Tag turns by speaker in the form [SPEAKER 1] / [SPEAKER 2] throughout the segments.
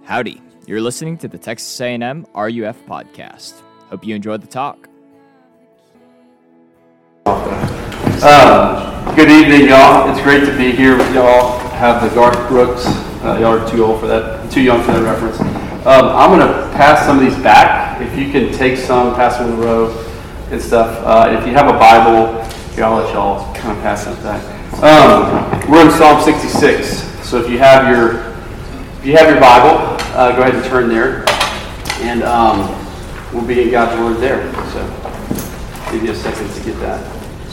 [SPEAKER 1] Howdy, you're listening to the Texas A&M RUF podcast. Hope you enjoyed the talk.
[SPEAKER 2] Good evening, y'all. It's great to be here with y'all. Have the Garth Brooks. Y'all are too old for that, too young for that reference. I'm going to pass some of these back. If you can take some, pass them in a row and stuff. If you have a Bible, I'll let y'all kind of pass that back. We're in Psalm 66. So if you have your Bible, go ahead and turn there, and we'll be in God's Word there. So give you a second to get that.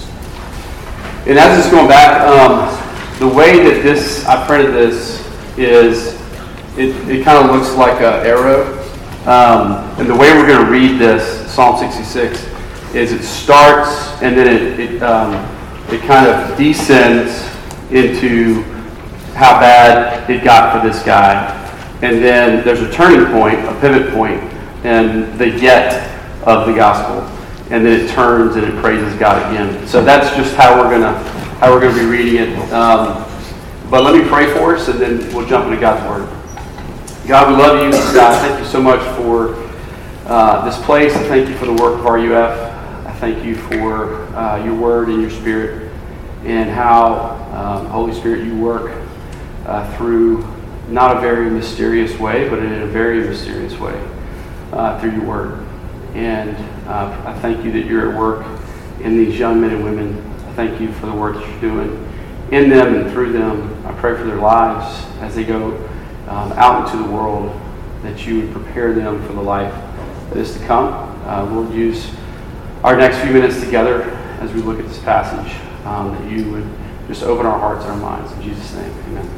[SPEAKER 2] And as it's going back, the way that I printed this is it kind of looks like an arrow. And the way we're going to read this, Psalm 66, is it starts and then it kind of descends into how bad it got for this guy. And then there's a turning point, a pivot point, and the yet of the gospel. And then it turns and it praises God again. So that's just how we're gonna be reading it. But let me pray for us, and then we'll jump into God's Word. God, we love you. God, thank you so much for this place. I thank you for the work of RUF. I thank you for your Word and your Spirit, and how, Holy Spirit, you work through not a very mysterious way, but in a very mysterious way through your Word. And I thank you that you're at work in these young men and women. I thank you for the work that you're doing in them and through them. I pray for their lives as they go out into the world, that you would prepare them for the life that is to come. We'll use our next few minutes together as we look at this passage, that you would just open our hearts and our minds. In Jesus' name, amen.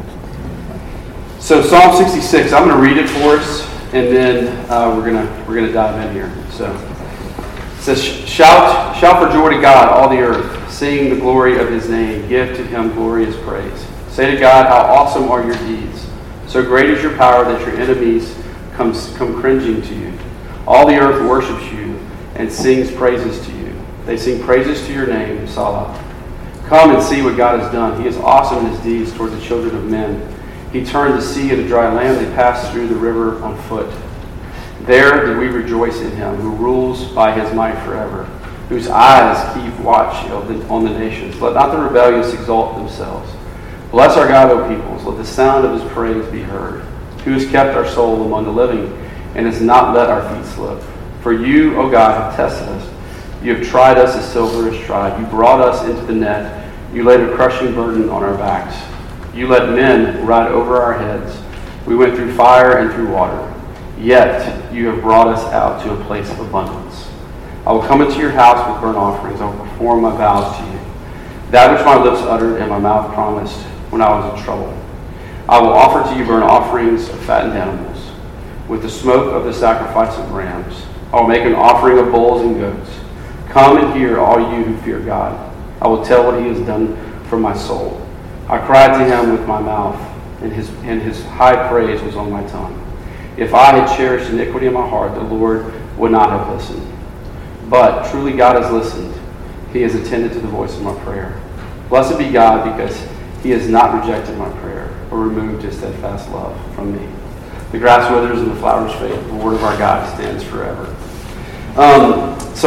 [SPEAKER 2] So Psalm 66, I'm going to read it for us, and then we're gonna dive in here. So it says, shout for joy to God, all the earth. Sing the glory of his name. Give to him glorious praise. Say to God, how awesome are your deeds. So great is your power that your enemies come cringing to you. All the earth worships you and sings praises to you. They sing praises to your name, Salah. Come and see what God has done. He is awesome in his deeds toward the children of men. He turned the sea into dry land. They passed through the river on foot. There did we rejoice in him, who rules by his might forever, whose eyes keep watch on the nations. Let not the rebellious exalt themselves. Bless our God, O peoples. Let the sound of his praise be heard. Who has kept our soul among the living and has not let our feet slip. For you, O God, have tested us. You have tried us as silver is tried. You brought us into the net. You laid a crushing burden on our backs. You let men ride over our heads. We went through fire and through water. Yet you have brought us out to a place of abundance. I will come into your house with burnt offerings. I will perform my vows to you. That which my lips uttered and my mouth promised when I was in trouble. I will offer to you burnt offerings of fattened animals, with the smoke of the sacrifice of rams. I will make an offering of bulls and goats. Come and hear, all you who fear God. I will tell what he has done for my soul. I cried to him with my mouth, and his high praise was on my tongue. If I had cherished iniquity in my heart, the Lord would not have listened. But truly God has listened. He has attended to the voice of my prayer. Blessed be God, because he has not rejected my prayer or removed his steadfast love from me. The grass withers and the flowers fade. The word of our God stands forever. So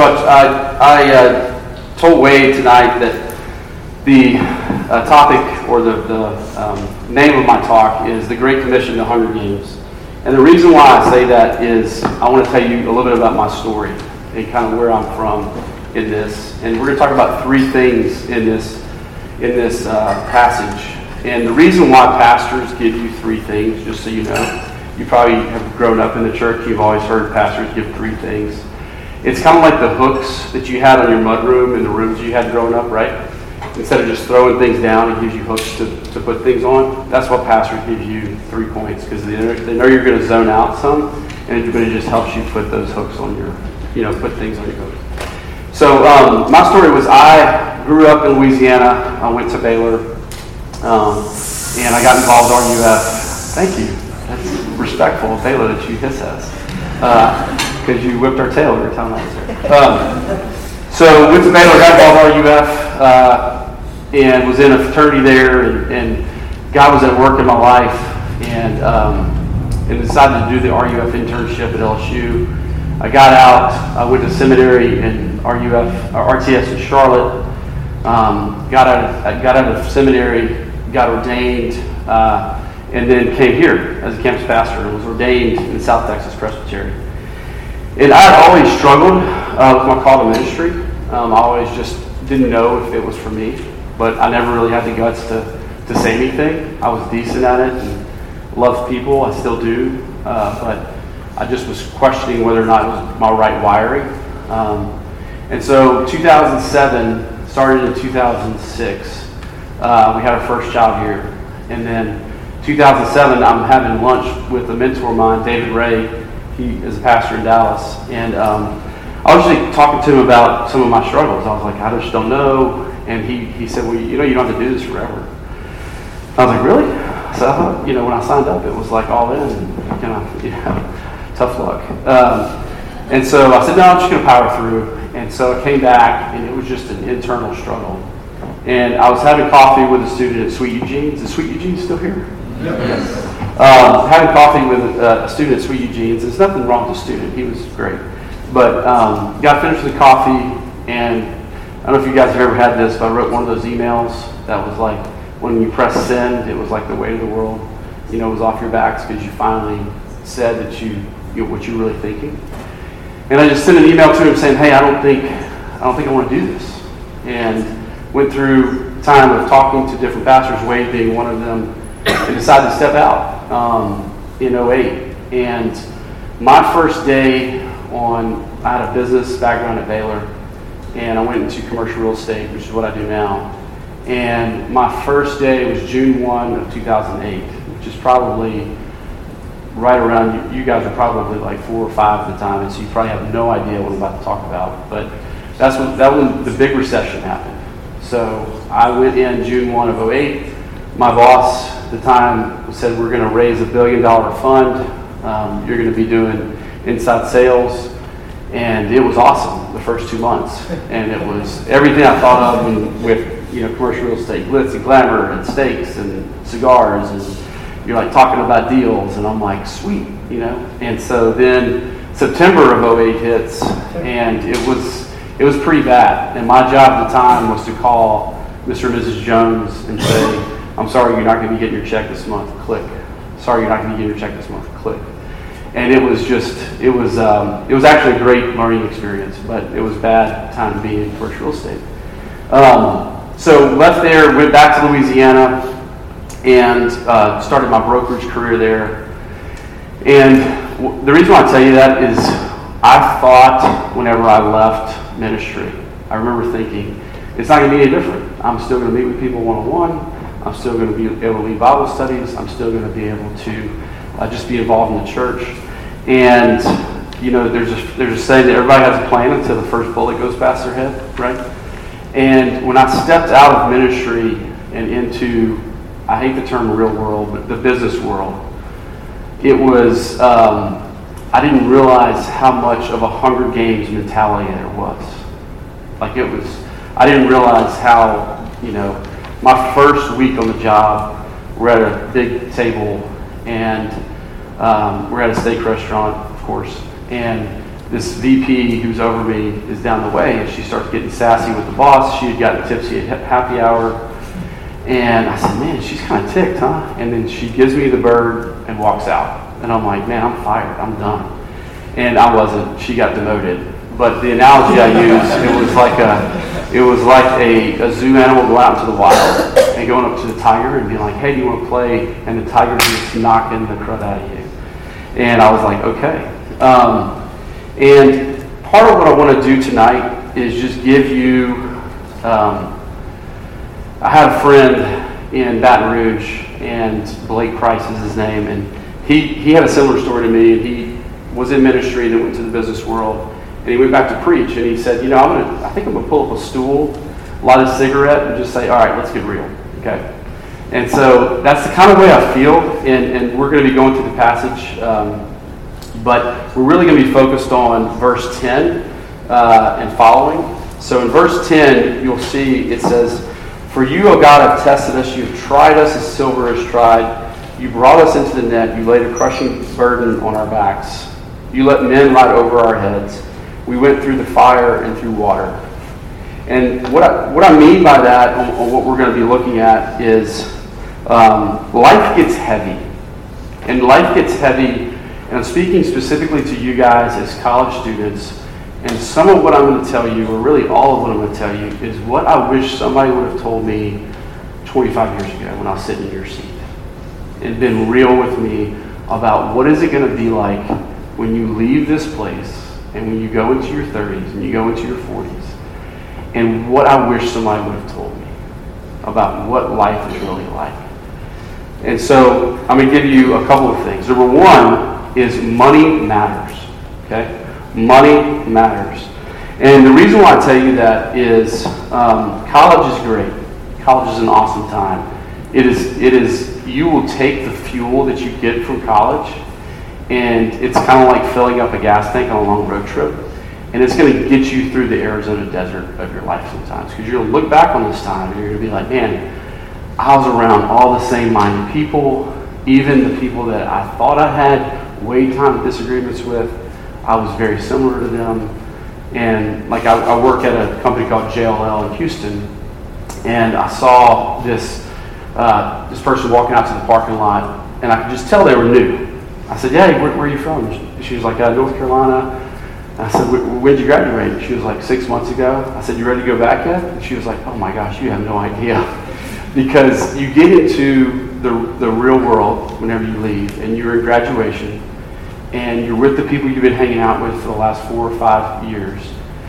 [SPEAKER 2] I told Wade tonight that the topic, or the name of my talk, is The Great Commission, the Hunger Games. And the reason why I say that is I want to tell you a little bit about my story and kind of where I'm from in this. And we're going to talk about three things in this passage. And the reason why pastors give you three things, just so you know, you probably have grown up in the church, you've always heard pastors give three things. It's kind of like the hooks that you had on your mudroom in the rooms you had growing up, right? Instead of just throwing things down, it gives you hooks to put things on. That's what pastors give you 3 points, because they know you're going to zone out some, and it just helps you put those hooks on put things on your hook. So my story was, I grew up in Louisiana. I went to Baylor, and I got involved with RUF. Thank you. That's respectful of Baylor that you hiss us, because you whipped our tail every time I was there. So went to Baylor, got involved with RUF, and was in a fraternity there, and God was at work in my life, and and decided to do the RUF internship at LSU. I got out, I went to seminary in RTS in Charlotte, got out of seminary, got ordained, and then came here as a campus pastor and was ordained in South Texas Presbytery. And I had always struggled with my call to ministry. I always just didn't know if it was for me, but I never really had the guts to say anything. I was decent at it and loved people, I still do, but I just was questioning whether or not it was my right wiring. And so 2007 started in 2006. We had our first child here. And then 2007, I'm having lunch with a mentor of mine, David Ray. He is a pastor in Dallas. And I was just talking to him about some of my struggles. I was like, I just don't know. And he said, well, you don't have to do this forever. I was like, really? So I thought, when I signed up, it was like all in, kind of, tough luck. And so I said, no, I'm just going to power through. And so I came back, and it was just an internal struggle. And I was having coffee with a student at Sweet Eugene's. Is Sweet Eugene still here? Yes. Having coffee with a student at Sweet Eugene's. There's nothing wrong with the student. He was great. But got finished with the coffee, and I don't know if you guys have ever had this, but I wrote one of those emails that was like, when you press send, it was like the weight of the world, was off your backs because you finally said that what you're really thinking. And I just sent an email to him saying, hey, I don't think I want to do this. And went through time of talking to different pastors, Wade being one of them, and decided to step out in 2008. And my first day I had a business background at Baylor, and I went into commercial real estate, which is what I do now. And my first day was June 1 of 2008, which is probably right around, you guys are probably like 4 or 5 at the time, and so you probably have no idea what I'm about to talk about. But that when the big recession happened. So I went in June 1 of 2008. My boss at the time said, we're going to raise $1 billion fund. You're going to be doing inside sales. And it was awesome the first 2 months. And it was everything I thought of with commercial real estate, glitz and glamour and steaks and cigars, and you're like talking about deals, and I'm like, sweet, And so then September of 2008 hits, and it was pretty bad. And my job at the time was to call Mr. and Mrs. Jones and say, I'm sorry, you're not going to be getting your check this month. Click. Sorry, you're not going to be getting your check this month. Click. And it was actually a great learning experience, but it was a bad time to be in commercial real estate. So left there, went back to Louisiana, and started my brokerage career there. And the reason why I tell you that is I thought whenever I left ministry, I remember thinking, it's not going to be any different. I'm still going to meet with people one-on-one. I'm still going to be able to lead Bible studies. I'm still going to be able to just be involved in the church. And, there's a saying that everybody has a plan until the first bullet goes past their head, right? And when I stepped out of ministry and into, I hate the term real world, but the business world, it was, I didn't realize how much of a Hunger Games mentality there was. I didn't realize how, my first week on the job, we're at a big table, and we're at a steak restaurant, of course, and this VP who's over me is down the way, and she starts getting sassy with the boss. She had gotten tipsy at happy hour, and I said, man, she's kind of ticked, huh? And then she gives me the bird and walks out, and I'm like, man, I'm fired, I'm done. And I wasn't. She got demoted. But the analogy I used, it was like a zoo animal going out into the wild and going up to the tiger and being like, hey, do you want to play? And the tiger just knocking the crud out of you. And I was like, okay. And part of what I want to do tonight is just give you, I had a friend in Baton Rouge, and Blake Price is his name, and he had a similar story to me, and he was in ministry, then went to the business world, and he went back to preach, and he said, I think I'm going to pull up a stool, light a cigarette, and just say, all right, let's get real, okay? And so that's the kind of way I feel, and we're going to be going through the passage, but we're really going to be focused on verse 10 and following. So in verse 10, you'll see it says, "For you, O God, have tested us, you have tried us as silver is tried. You brought us into the net. You laid a crushing burden on our backs. You let men ride over our heads. We went through the fire and through water. And what I mean by that, on what we're going to be looking at, is life gets heavy. And life gets heavy, and I'm speaking specifically to you guys as college students. And some of what I'm going to tell you, or really all of what I'm going to tell you, is what I wish somebody would have told me 25 years ago when I was sitting in your seat. And been real with me about what is it going to be like when you leave this place and when you go into your 30s and you go into your 40s. And what I wish somebody would have told me about what life is really like. And so I'm going to give you a couple of things. Number one is money matters. Okay? Money matters. And the reason why I tell you that is college is great. College is an awesome time. It is. You will take the fuel that you get from college, and it's kind of like filling up a gas tank on a long road trip. And it's going to get you through the Arizona desert of your life sometimes. Because you're going to look back on this time and you're going to be like, man, I was around all the same-minded people, even the people that I thought I had way time disagreements with. I was very similar to them. And like I work at a company called JLL in Houston, and I saw this person walking out to the parking lot, and I could just tell they were new. I said, "Yeah, where are you from?" She was like, "North Carolina." I said, "When did you graduate?" She was like, 6 months ago. I said, "You ready to go back yet?" And she was like, "Oh my gosh, you have no idea." Because you get into the real world whenever you leave, and you're in graduation, and you're with the people you've been hanging out with for the last 4 or 5 years.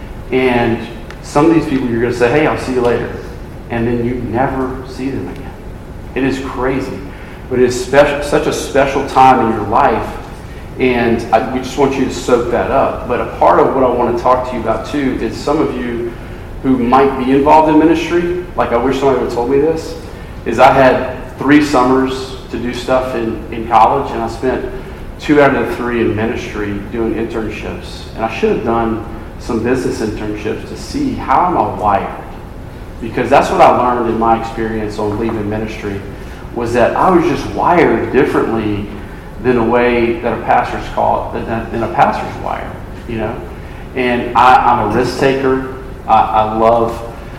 [SPEAKER 2] And some of these people you're going to say, "Hey, I'll see you later." And then you never see them again. It is crazy. But it is such a special time in your life. And we just want you to soak that up. But a part of what I want to talk to you about too is some of you who might be involved in ministry, like I wish somebody would have told me this, is I had 3 summers to do stuff in college, and I spent 2 out of the 3 in ministry doing internships. And I should have done some business internships to see how am I wired. Because that's what I learned in my experience on leaving ministry, was that I was just wired differently than the way that a pastor's than a pastor's wired, you know. And I'm a risk taker. I love,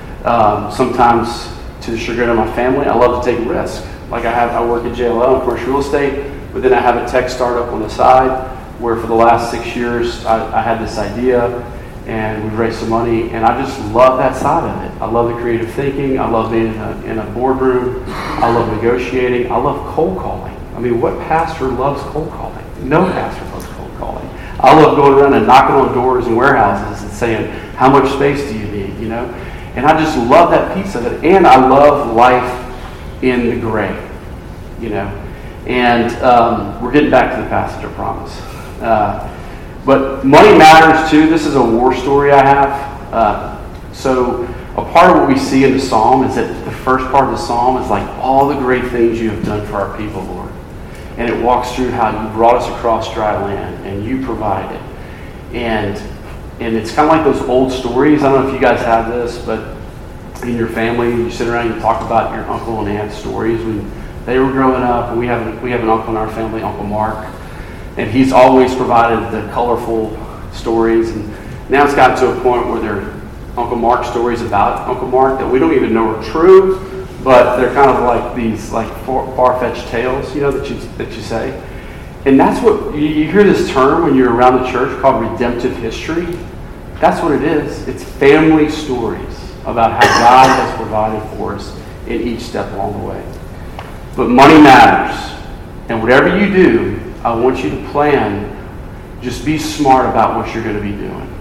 [SPEAKER 2] sometimes to the chagrin of my family, I love to take risks. Like I work at JLL in commercial real estate, but then I have a tech startup on the side where for the last 6 years I had this idea, and we've raised some money, and I just love that side of it. I love the creative thinking. I love being in a boardroom. I love negotiating. I love cold calling. I mean, what pastor loves cold calling? No pastor loves cold calling. I love going around and knocking on doors in warehouses and saying, "How much space do you need?" You know, and I just love that piece of it. And I love life in the gray, you know. And we're getting back to the passage, I promise. But money matters too. This is a war story I have. So a part of what we see in the psalm is that the first part of the psalm is like all the great things you have done for our people, Lord. And it walks through how you brought us across dry land and you provided. And it's kind of like those old stories. I don't know if you guys have this, but in your family, you sit around and you talk about your uncle and aunt stories when they were growing up. And we have an uncle in our family, Uncle Mark. And he's always provided the colorful stories. And now it's gotten to a point where they're Uncle Mark stories about Uncle Mark that we don't even know are true, but they're kind of like these like far-fetched tales, you know, that you say. And that's what you hear this term when you're around the church called redemptive history. That's what it is. It's family stories about how God has provided for us in each step along the way. But money matters. And whatever you do, I want you to plan. Just be smart about what you're going to be doing.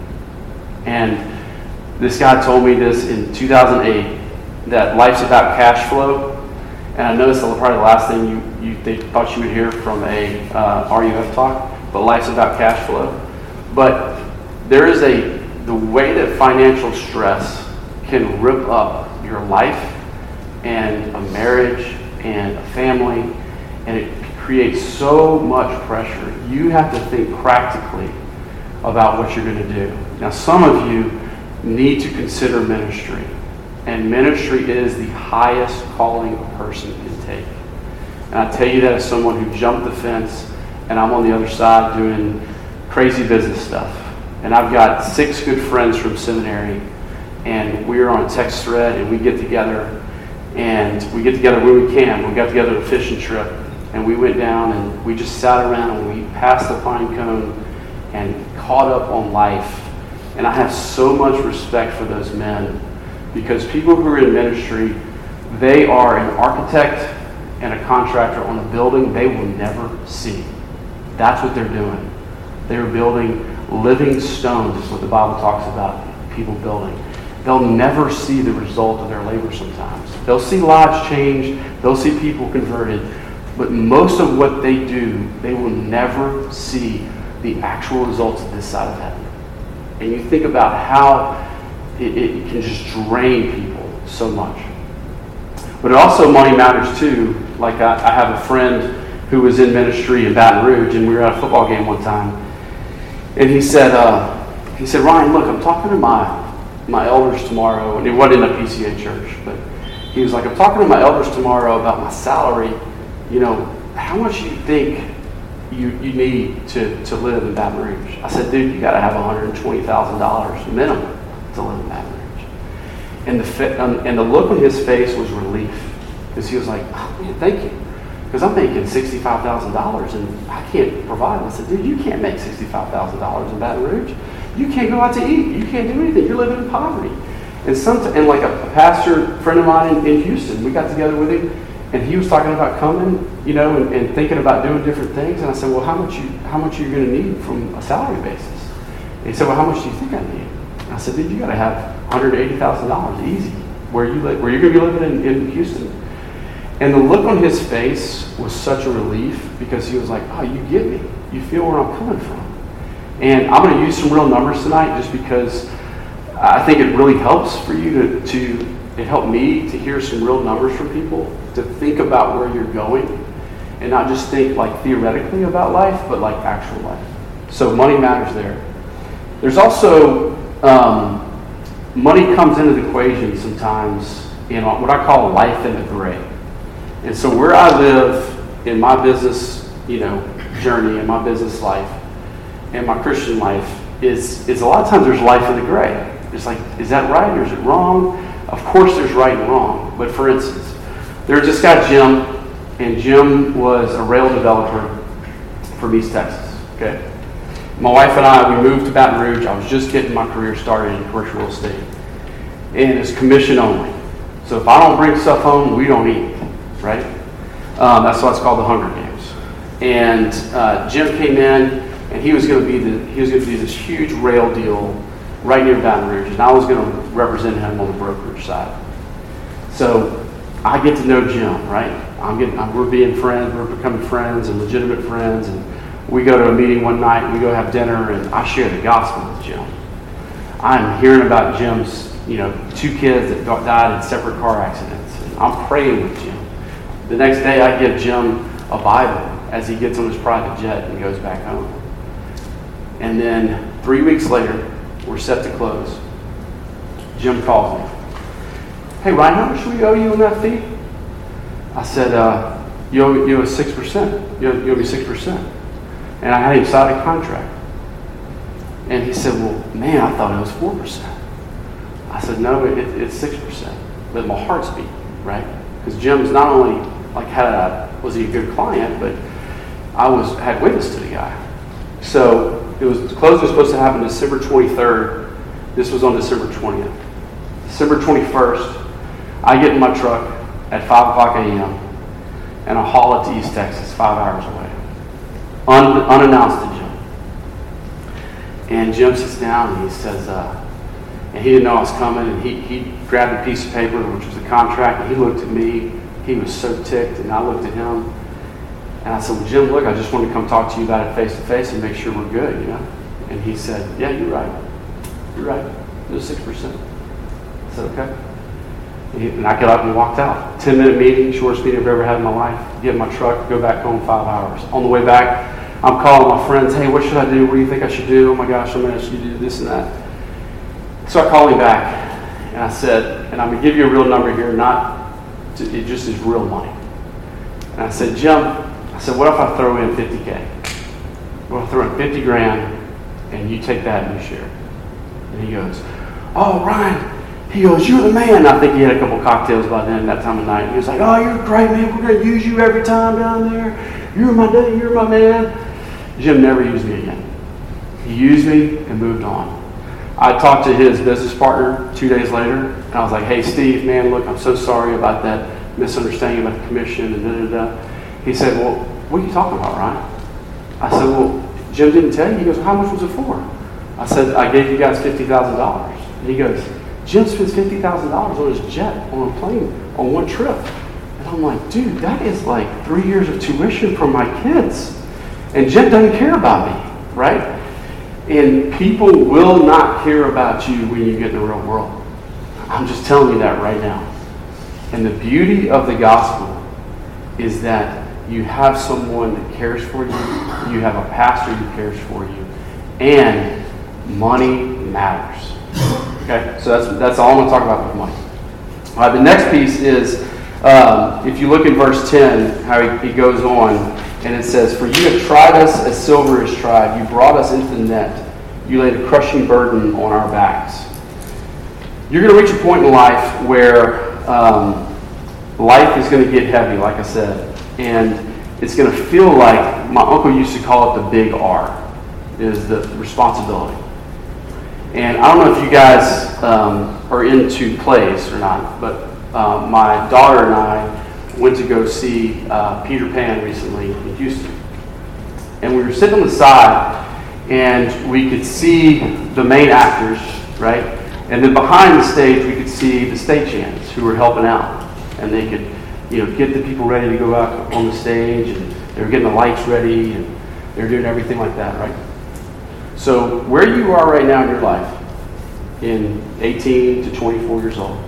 [SPEAKER 2] And this guy told me this in 2008, that life's about cash flow. And I know this is probably the last thing they thought you would hear from a RUF talk, but life's about cash flow. But there is the way that financial stress can rip up your life and a marriage and a family, and it creates so much pressure. You have to think practically about what you're going to do. Now, some of you need to consider ministry, and ministry is the highest calling a person can take. And I tell you that as someone who jumped the fence, and I'm on the other side doing crazy business stuff. And I've got 6 good friends from seminary, and we're on a text thread, and we get together, when we can. We got together on a fishing trip, and we went down, and we just sat around, and we passed the pine cone and caught up on life. And I have so much respect for those men, because people who are in ministry, they are an architect and a contractor on a building they will never see. That's what they're doing. They're building living stones, is what the Bible talks about people building. They'll never see the result of their labor sometimes. They'll see lives changed, they'll see people converted, but most of what they do, they will never see the actual results of this side of heaven. And you think about how it can just drain people so much. But also money matters too. Like I have a friend who was in ministry in Baton Rouge, and we were at a football game one time. And he said, Ryan, look, I'm talking to my elders tomorrow. And it wasn't in a PCA church, but he was like, I'm talking to my elders tomorrow about my salary. You know, how much you think you need to live in Baton Rouge? I said, dude, you got to have $120,000 minimum to live in Baton Rouge. And the look on his face was relief, because he was like, oh, man, thank you. Because I'm making $65,000 and I can't provide. I said, dude, you can't make $65,000 in Baton Rouge. You can't go out to eat. You can't do anything. You're living in poverty. And like a pastor friend of mine in Houston, we got together with him, and he was talking about coming, you know, and thinking about doing different things. And I said, well, how much are you going to need from a salary basis? And he said, well, how much do you think I need? And I said, dude, you got to have $180,000 easy where you're going to be living in Houston. And the look on his face was such a relief, because he was like, oh, you get me. You feel where I'm coming from. And I'm going to use some real numbers tonight, just because I think it really helps for you it helped me to hear some real numbers from people, to think about where you're going, and not just think like theoretically about life, but like actual life. So money matters there. There's also, money comes into the equation sometimes in what I call life in the gray. And so where I live in my business, you know, journey, in my business life, and my Christian life is a lot of times there's life in the gray. It's like, is that right or is it wrong? Of course there's right and wrong. But for instance, there's this guy Jim, and Jim was a rail developer from East Texas. Okay, my wife and I, we moved to Baton Rouge. I was just getting my career started in commercial real estate, and it's commission only. So if I don't bring stuff home, we don't eat. Right? That's why it's called the Hunger Games. And Jim came in, and he was going to do this huge rail deal right near Baton Rouge, and I was going to represent him on the brokerage side. So I get to know Jim, right? We're being friends, we're becoming friends and legitimate friends, and we go to a meeting one night, and we go have dinner, and I share the gospel with Jim. I'm hearing about Jim's, 2 kids that died in separate car accidents, and I'm praying with Jim. The next day, I give Jim a Bible as he gets on his private jet and goes back home. And then 3 weeks later, we're set to close. Jim calls me. Hey, Ryan, how much do we owe you on that fee? I said, you owe us 6%. You owe me 6%. And I had him sign a contract. And he said, well, man, I thought it was 4%. I said, no, it's 6%. But my heart's beating, right? Because Jim's not only was he a good client, but I had witness to the guy. So the close was supposed to happen December 23rd. This was on December 20th. December 21st, I get in my truck at 5 o'clock a.m. and I haul it to East Texas, 5 hours away, unannounced to Jim. And Jim sits down and he says, and he didn't know I was coming, and he grabbed a piece of paper, which was a contract, and he looked at me. He was so ticked, and I looked at him, and I said, well, Jim, look, I just want to come talk to you about it face to face and make sure we're good, And he said, yeah, you're right. You're right. It was 6%. I said, okay. And I got up and walked out. 10-minute meeting, shortest meeting I've ever had in my life. Get in my truck, go back home 5 hours. On the way back, I'm calling my friends, hey, what should I do? What do you think I should do? Oh my gosh, I'm going to ask you to do this and that. So I called him back, and I said, and I'm going to give you a real number here, it just is real money. And I said, Jim, what if I throw in $50K? What if I throw in 50 grand and you take that and you share? And he goes, oh, Ryan. He goes, you're the man. I think he had a couple cocktails by then, that time of night. He was like, oh, you're great, man. We're going to use you every time down there. You're my daddy. You're my man. Jim never used me again. He used me and moved on. I talked to his business partner 2 days later, and I was like, hey, Steve, man, look, I'm so sorry about that misunderstanding about the commission and da-da-da. He said, well, what are you talking about, Ryan? I said, well, Jim didn't tell you. He goes, how much was it for? I said, I gave you guys $50,000. And he goes, Jim spends $50,000 on his jet, on a plane, on one trip. And I'm like, dude, that is like 3 years of tuition for my kids. And Jim doesn't care about me, right? And people will not care about you when you get in the real world. I'm just telling you that right now. And the beauty of the gospel is that you have someone that cares for you, you have a pastor who cares for you, and money matters. Okay, so that's all I'm going to talk about with money. All right, the next piece is, if you look in verse 10, how he goes on, and it says, for you have tried us as silver is tried. You brought us into the net. You laid a crushing burden on our backs. You're going to reach a point in life where life is going to get heavy, like I said. And it's going to feel like, my uncle used to call it the big R, is the responsibility. And I don't know if you guys are into plays or not, but my daughter and I went to go see Peter Pan recently in Houston. And we were sitting on the side, and we could see the main actors, right? And then behind the stage, we could see the stagehands who were helping out. And they could, get the people ready to go out on the stage, and they were getting the lights ready, and they were doing everything like that, right? So where you are right now in your life, in 18 to 24 years old,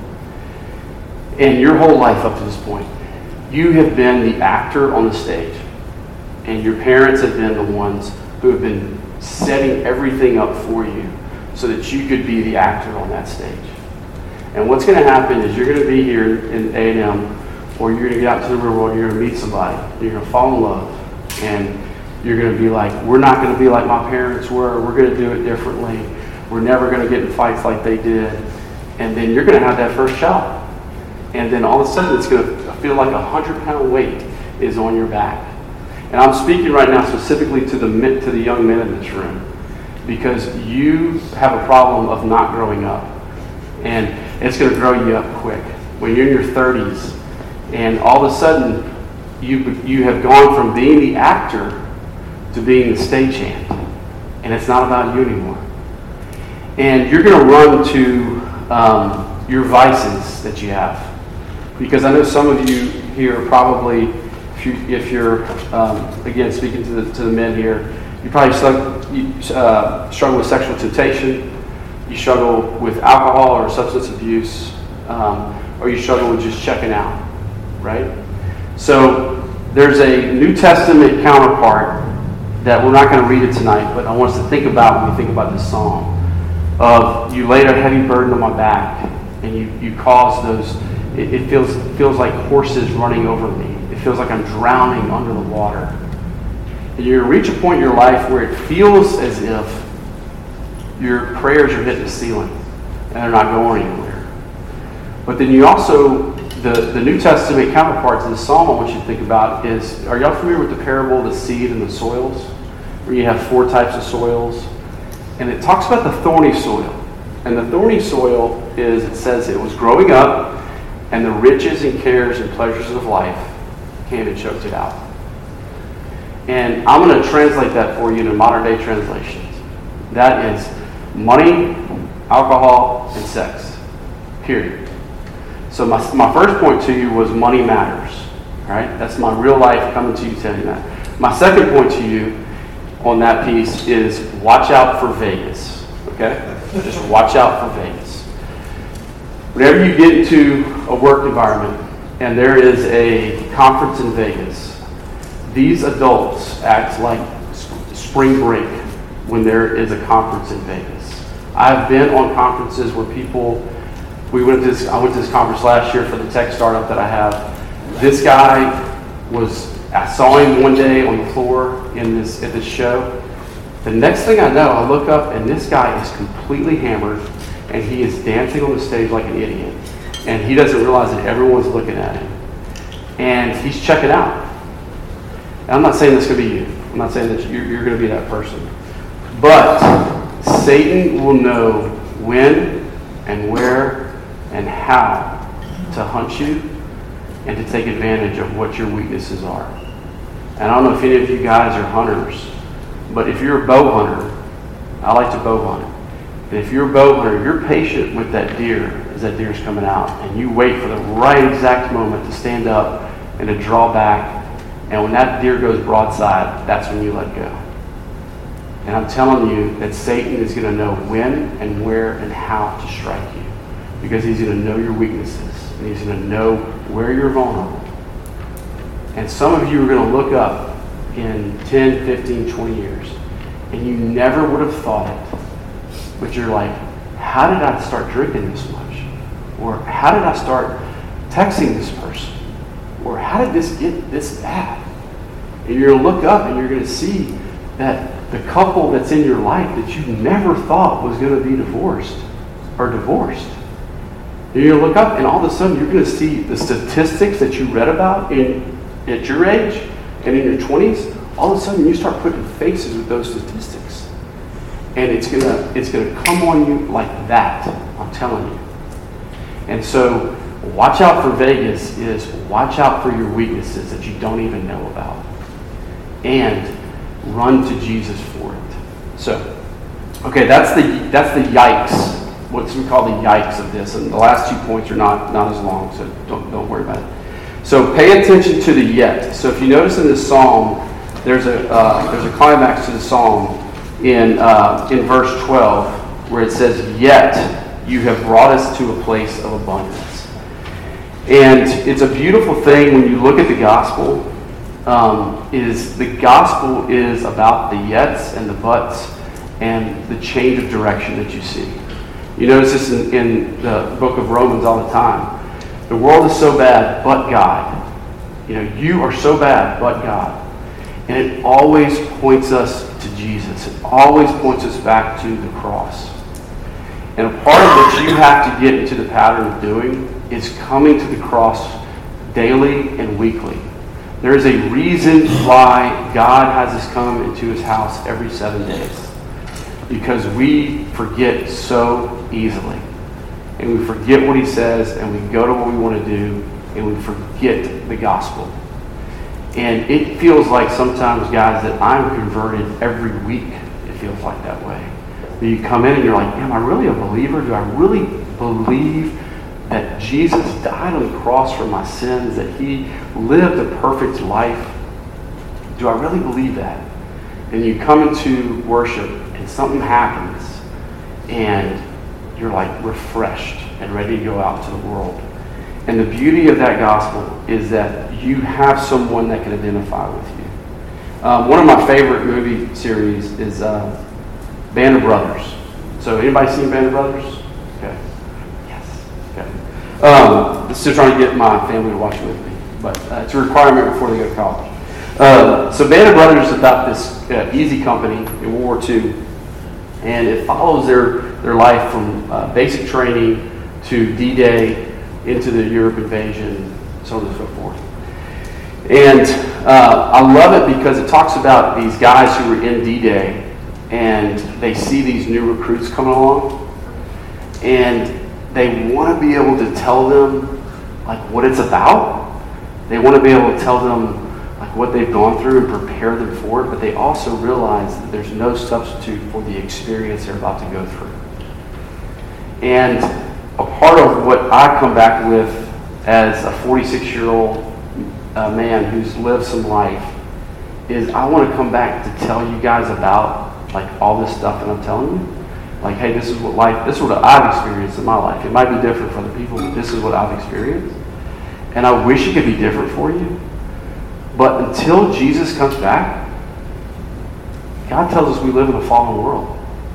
[SPEAKER 2] and your whole life up to this point, you have been the actor on the stage, and your parents have been the ones who have been setting everything up for you so that you could be the actor on that stage. And what's going to happen is you're going to be here in A&M, or you're going to get out to the real world, you're going to meet somebody, you're going to fall in love, and you're going to be like, we're not going to be like my parents were, we're going to do it differently, we're never going to get in fights like they did. And then you're going to have that first child. And then all of a sudden it's going to feel like 100-pound weight is on your back. And I'm speaking right now specifically to the young men in this room, because you have a problem of not growing up. And it's going to grow you up quick. When you're in your 30s, and all of a sudden you have gone from being the actor to being the stagehand. And it's not about you anymore. And you're going to run to your vices that you have. Because I know some of you here probably, if you're again speaking to the men here, you probably struggle with sexual temptation, you struggle with alcohol or substance abuse, or you struggle with just checking out, right? So there's a New Testament counterpart that we're not going to read it tonight, but I want us to think about when we think about this song. Of you laid a heavy burden on my back, and you caused those. It feels like horses running over me. It feels like I'm drowning under the water. And you're going to reach a point in your life where it feels as if your prayers are hitting the ceiling and they're not going anywhere. But then you also, the New Testament counterpart to this psalm I want you to think about is, are y'all familiar with the parable of the seed and the soils? Where you have 4 types of soils. And it talks about the thorny soil. And the thorny soil is, it says it was growing up, and the riches and cares and pleasures of life came and choked it out. And I'm going to translate that for you in modern day translations. That is money, alcohol, and sex. Period. So my first point to you was money matters. All right? That's my real life coming to you telling you that. My second point to you on that piece is watch out for Vegas. Okay? Just watch out for Vegas. Whenever you get into a work environment and there is a conference in Vegas, these adults act like spring break when there is a conference in Vegas. I've been on conferences where I went to this conference last year for the tech startup that I have. This guy I saw him one day on the floor at this show. The next thing I know, I look up and this guy is completely hammered and he is dancing on the stage like an idiot. And he doesn't realize that everyone's looking at him. And he's checking out. And I'm not saying that's going to be you. I'm not saying that you're going to be that person. But Satan will know when and where and how to hunt you and to take advantage of what your weaknesses are. And I don't know if any of you guys are hunters, but if you're a bow hunter, I like to bow hunt. And if you're a bow hunter, you're patient with that deer as that deer's coming out, and you wait for the right exact moment to stand up and to draw back. And when that deer goes broadside, that's when you let go. And I'm telling you that Satan is going to know when and where and how to strike you, because he's going to know your weaknesses and he's going to know where you're vulnerable. And some of you are going to look up in 10, 15, 20 years and you never would have thought it. But you're like, how did I start drinking this much? Or how did I start texting this person? Or how did this get this bad? And you're going to look up and you're going to see that the couple that's in your life that you never thought was going to be divorced are divorced. And you're going to look up and all of a sudden you're going to see the statistics that you read about at your age and in your 20s. All of a sudden you start putting faces with those statistics. And it's gonna come on you like that, I'm telling you. And so watch out for Vegas is watch out for your weaknesses that you don't even know about. And run to Jesus for it. So, okay, that's the yikes. What we call the yikes of this. And the last 2 points are not as long, so don't worry about it. So pay attention to the yet. So if you notice in this psalm, there's a climax to the psalm in verse 12 where it says, "Yet you have brought us to a place of abundance." And it's a beautiful thing when you look at the gospel. The gospel is about the yets and the buts and the change of direction that you see. You notice this in the book of Romans all the time. The world is so bad, but God. You are so bad, but God. And it always points us to Jesus. It always points us back to the cross. And a part of what you have to get into the pattern of doing is coming to the cross daily and weekly. There is a reason why God has us come into his house every 7 days. Because we forget so easily. And we forget what he says, and we go to what we want to do, and we forget the gospel. And it feels like sometimes, guys, that I'm converted every week. It feels like that way. You come in and you're like, am I really a believer? Do I really believe that Jesus died on the cross for my sins, that he lived a perfect life? Do I really believe that? And you come into worship and something happens and you're like refreshed and ready to go out to the world. And the beauty of that gospel is that you have someone that can identify with you. One of my favorite movie series is Band of Brothers. So anybody seen Band of Brothers? Okay. Yes. Okay. Still trying to get my family to watch it with me, but it's a requirement before they go to college. So Band of Brothers is about this easy company in World War II, and it follows their life from basic training to D-Day into the Europe invasion, so on and so forth. And I love it because it talks about these guys who were in D-Day, and they see these new recruits coming along, and they want to be able to tell them like what it's about. They want to be able to tell them like what they've gone through and prepare them for it, but they also realize that there's no substitute for the experience they're about to go through. And a part of what I come back with as a 46-year-old man who's lived some life is I want to come back to tell you guys about like all this stuff that I'm telling you. Like, hey, this is what I've experienced in my life. It might be different for other people, but this is what I've experienced. And I wish it could be different for you. But until Jesus comes back, God tells us we live in a fallen world.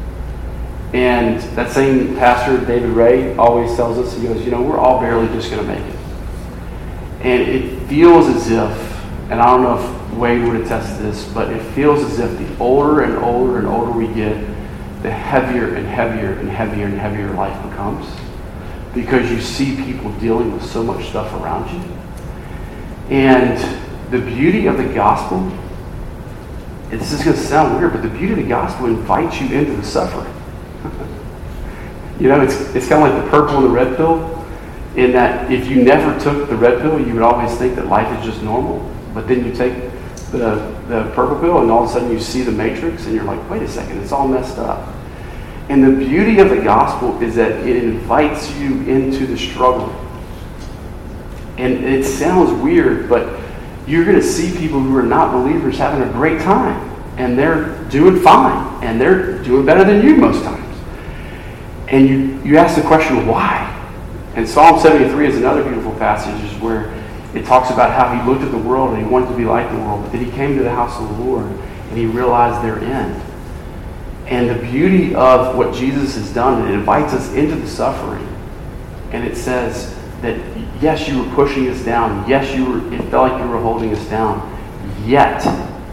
[SPEAKER 2] And that same pastor, David Ray, always tells us, he goes, we're all barely just going to make it. And it feels as if and I don't know if Wade would attest to this, but it feels as if the older and older and older we get, the heavier and heavier and heavier and heavier life becomes. Because you see people dealing with so much stuff around you. And the beauty of the gospel, and this is going to sound weird, but the beauty of the gospel invites you into the suffering. You know, it's kind of like the purple and the red pill, in that if you never took the red pill, you would always think that life is just normal. But then you take the purple pill, and all of a sudden you see the matrix, and you're like, wait a second, it's all messed up. And the beauty of the gospel is that it invites you into the struggle. And it sounds weird, but you're going to see people who are not believers having a great time. And they're doing fine. And they're doing better than you most times. And you ask the question, why? And Psalm 73 is another beautiful passage where it talks about how he looked at the world and he wanted to be like the world. But then he came to the house of the Lord and he realized their end. And the beauty of what Jesus has done, it invites us into the suffering. And it says that, yes, you were pushing us down. Yes, it felt like you were holding us down. Yet,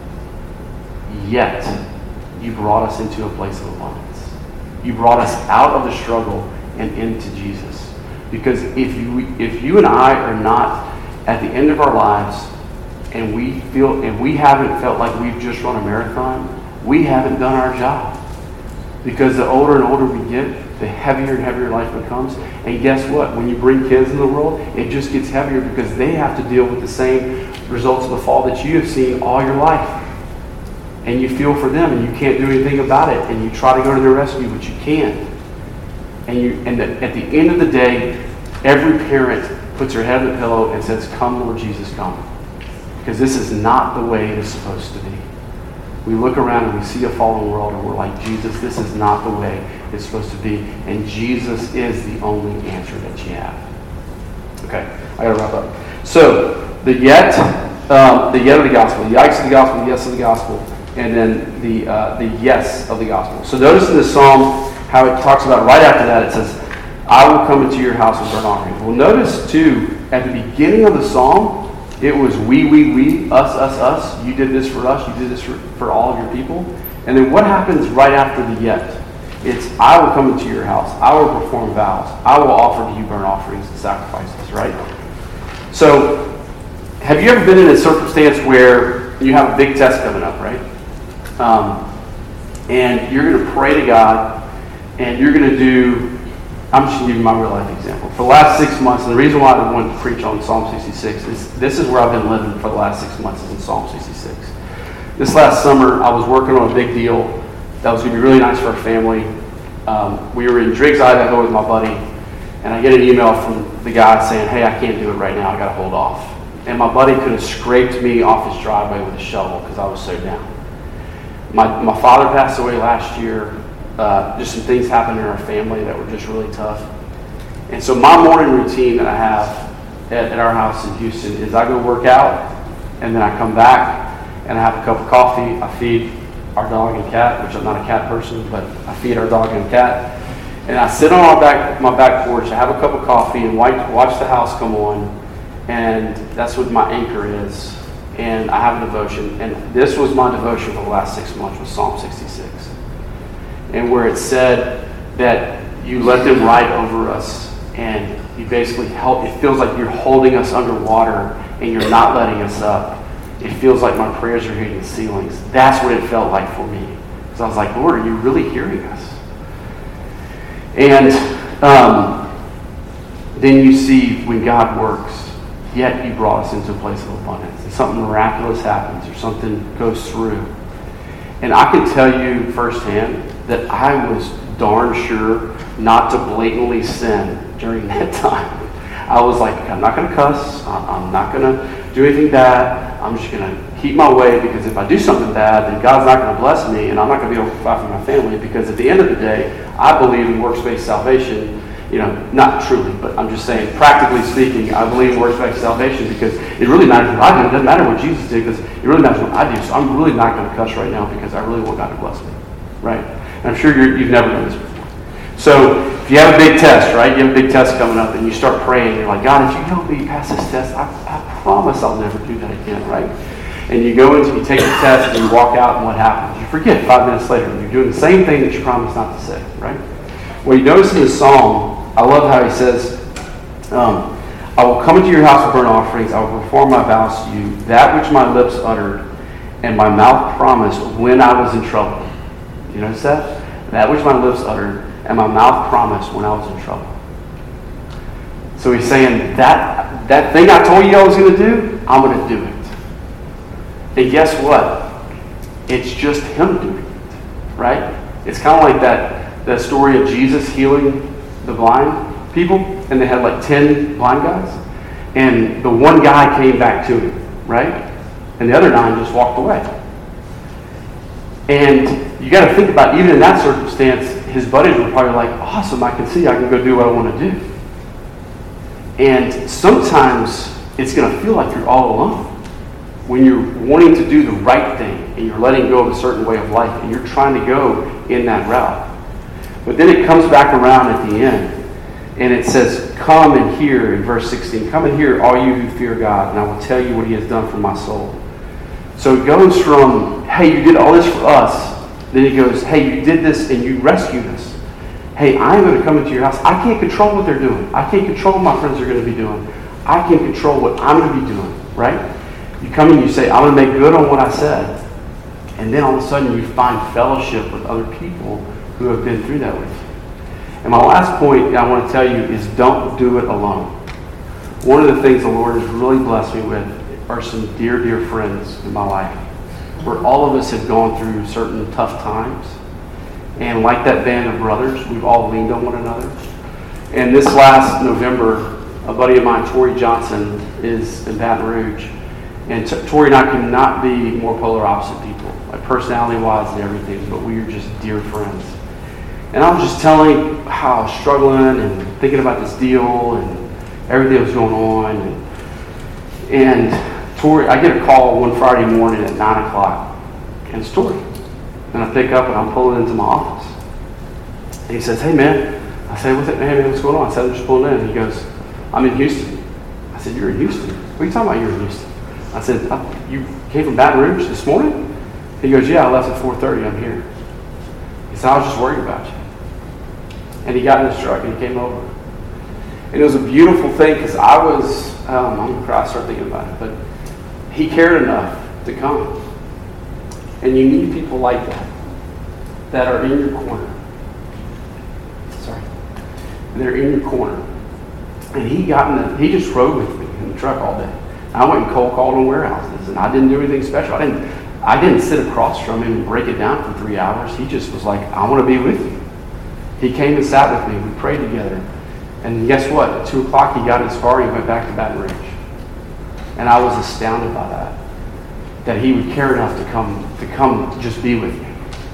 [SPEAKER 2] you brought us into a place of abundance. You brought us out of the struggle and into Jesus. Because if you and I are not at the end of our lives and we haven't felt like we've just run a marathon, we haven't done our job. Because the older and older we get, the heavier and heavier life becomes. And guess what? When you bring kids in the world, it just gets heavier because they have to deal with the same results of the fall that you have seen all your life. And you feel for them and you can't do anything about it. And you try to go to their rescue, but you can't. And at the end of the day, every parent puts their head on the pillow and says, "Come, Lord Jesus, come." Because this is not the way it is supposed to be. We look around and we see a fallen world and we're like, Jesus, this is not the way it's supposed to be. And Jesus is the only answer that you have. Okay, I gotta wrap up. So, the yet of the gospel, the yikes of the gospel, the yes of the gospel, and then the yes of the gospel. So notice in the psalm how it talks about right after that, it says, I will come into your house and burn offerings. Well, notice too, at the beginning of the psalm, it was we, us. You did this for us. You did this for all of your people. And then what happens right after the yet? It's, I will come into your house. I will perform vows. I will offer to you burnt offerings and sacrifices, right? So, have you ever been in a circumstance where you have a big test coming up, right? And you're going to pray to God, and you're going to do, I'm just going to give you my real life example. For the last 6 months, and the reason why I wanted to preach on Psalm 66 is this is where I've been living for the last 6 months, is in Psalm 66. This last summer, I was working on a big deal that was going to be really nice for our family. We were in Driggs, Idaho with my buddy, and I get an email from the guy saying, hey, I can't do it right now. I got to hold off. And my buddy could have scraped me off his driveway with a shovel because I was so down. My father passed away last year. Just some things happened in our family that were just really tough. And so my morning routine that I have at our house in Houston is I go work out, and then I come back and I have a cup of coffee. I feed our dog and cat, which I'm not a cat person, but I feed our dog and cat. And I sit on my back porch, I have a cup of coffee and watch the house come on, and that's what my anchor is. And I have a devotion, and this was my devotion for the last 6 months, was Psalm 66. And where it said that you let them ride over us, and you basically help. It feels like you're holding us underwater and you're not letting us up. It feels like my prayers are hitting the ceilings. That's what it felt like for me. Because I was like, Lord, are you really hearing us? And then you see when God works, yet you brought us into a place of abundance. And something miraculous happens or something goes through. And I can tell you firsthand that I was darn sure not to blatantly sin during that time. I was like, I'm not going to cuss. I'm not going to do anything bad. I'm just going to keep my way, because if I do something bad, then God's not going to bless me, and I'm not going to be able to provide for my family, because at the end of the day, I believe in works-based salvation. You know, not truly, but I'm just saying, practically speaking, I believe in works-based salvation, because it really matters what I do. It doesn't matter what Jesus did, because it really matters what I do. So I'm really not going to cuss right now, because I really want God to bless me, right? And I'm sure you've never done this before. So if you have a big test, right? You have a big test coming up, and you start praying. You're like, God, if you help me pass this test, I promise I'll never do that again, right? And you go into, you take the test, and you walk out, and what happens? You forget 5 minutes later. And you're doing the same thing that you promised not to say, right? Well, you notice in the psalm, I love how he says, I will come into your house with burnt offerings. I will perform my vows to you, that which my lips uttered and my mouth promised when I was in trouble. You notice that? That which my lips uttered and my mouth promised when I was in trouble. So he's saying, that thing I told you I was going to do, I'm going to do it. And guess what? It's just him doing it, right? It's kind of like that story of Jesus healing the blind people, and they had like 10 blind guys, and the one guy came back to him, right? And the other 9 just walked away. And you got to think about, even in that circumstance, his buddies were probably like, awesome, I can see I can go do what I want to do. And sometimes it's going to feel like you're all alone when you're wanting to do the right thing and you're letting go of a certain way of life and you're trying to go in that route. But then it comes back around at the end and it says, come and hear, in verse 16, come and hear, all you who fear God, and I will tell you what he has done for my soul. So it goes from, hey, you did all this for us. Then it goes, hey, you did this and you rescued us. Hey, I'm going to come into your house. I can't control what they're doing. I can't control what my friends are going to be doing. I can control what I'm going to be doing, right? You come and you say, I'm going to make good on what I said. And then all of a sudden you find fellowship with other people who have been through that with you. And my last point I want to tell you is don't do it alone. One of the things the Lord has really blessed me with are some dear, dear friends in my life, where all of us have gone through certain tough times. And like that band of brothers, we've all leaned on one another. And this last November, a buddy of mine, Tori Johnson, is in Baton Rouge. And Tori and I could not be more polar opposite people, like personality-wise and everything, but we are just dear friends. And I was just telling how I was struggling and thinking about this deal and everything that was going on. And Tori, I get a call one Friday morning at 9 o'clock, and it's Tori. And I pick up and I'm pulling into my office. And he says, hey man. I say, hey man, what's going on? I said, I'm just pulling in. And he goes, I'm in Houston. I said, you're in Houston? What are you talking about you're in Houston? I said, you came from Baton Rouge this morning? He goes, yeah, I left at 4:30. I'm here. He said, I was just worried about you. And he got in his truck and he came over. And it was a beautiful thing because I was, I'm going to cry, I start thinking about it, but he cared enough to come. And you need people like that are in your corner. Sorry. They're in your corner. And he just rode with me in the truck all day. I went and cold called on warehouses, and I didn't do anything special. I didn't sit across from him and break it down for 3 hours. He just was like, I want to be with you. He came and sat with me. We prayed together. And guess what? At 2 o'clock, he got in his car and he went back to Baton Rouge. And I was astounded by that he would care enough to come just be with you.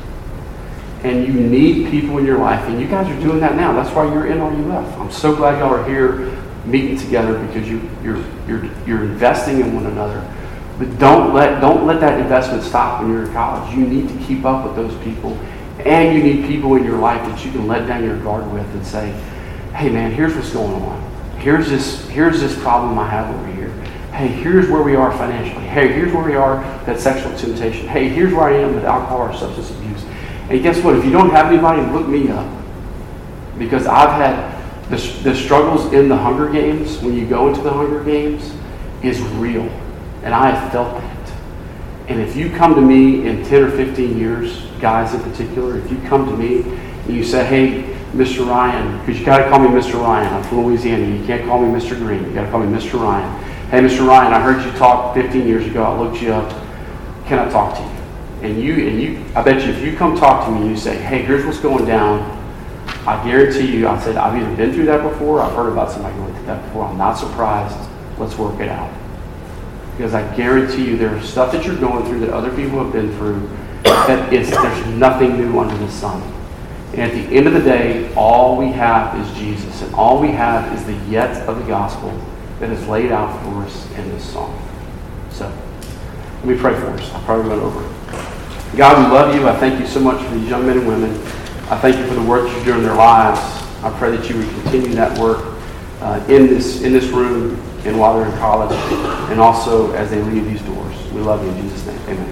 [SPEAKER 2] And you need people in your life, and you guys are doing that now. That's why you're in RUF. I'm so glad y'all are here meeting together because you're investing in one another. But don't let that investment stop when you're in college. You need to keep up with those people, and you need people in your life that you can let down your guard with and say, hey man, here's what's going on. Here's this problem I have over here. Hey, here's where we are financially. Hey, here's where we are with sexual temptation. Hey, here's where I am with alcohol or substance abuse. And guess what? If you don't have anybody, look me up. Because I've had the struggles in the Hunger Games, when you go into the Hunger Games, is real. And I have felt that. And if you come to me in 10 or 15 years, guys in particular, if you come to me and you say, hey, Mr. Ryan, because you got to call me Mr. Ryan. I'm from Louisiana. You can't call me Mr. Green. You got to call me Mr. Ryan. Hey, Mr. Ryan, I heard you talk 15 years ago. I looked you up. Can I talk to you? And you, I bet you if you come talk to me and you say, hey, here's what's going down, I guarantee you, I said, I've either been through that before, I've heard about somebody going through that before, I'm not surprised, let's work it out. Because I guarantee you there's stuff that you're going through that other people have been through, that there's nothing new under the sun. And at the end of the day, all we have is Jesus, and all we have is the yet of the gospel that is laid out for us in this song. So, let me pray for us. I probably went over it. God, we love you. I thank you so much for these young men and women. I thank you for the work that you do in their lives. I pray that you would continue that work in this room and while they're in college, and also as they leave these doors. We love you in Jesus' name. Amen.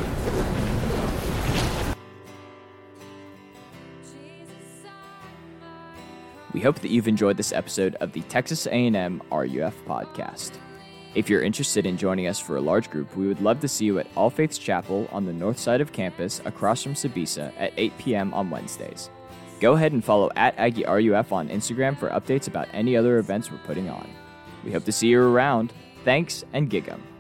[SPEAKER 1] We hope that you've enjoyed this episode of the Texas A&M RUF podcast. If you're interested in joining us for a large group, we would love to see you at All Faiths Chapel on the north side of campus across from Sabisa at 8 p.m. on Wednesdays. Go ahead and follow at AggieRUF on Instagram for updates about any other events we're putting on. We hope to see you around. Thanks, and gig 'em.